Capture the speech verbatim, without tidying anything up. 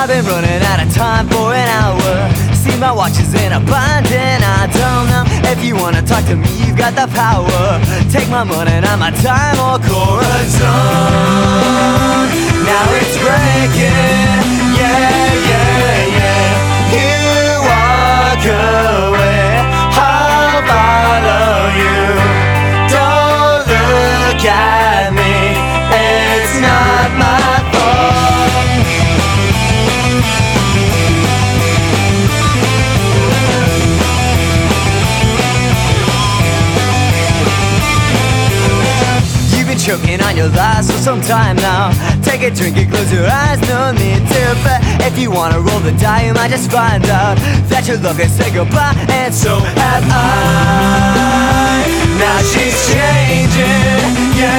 been running out of time for an hour. See, my watch is in a bind and I don't know if you wanna talk to me, you've got the power. Take my money, not my time or corazon. Now it's breaking, yeah, yeah, yeah. You walk away, I'll follow you. Don't look at me, it's not my fault. You've been choking on your lies for some time now. Take a drink and close your eyes, no need to. But if you wanna roll the die, you might just find out that your love has said goodbye, and so have I. Now she's changing, yeah.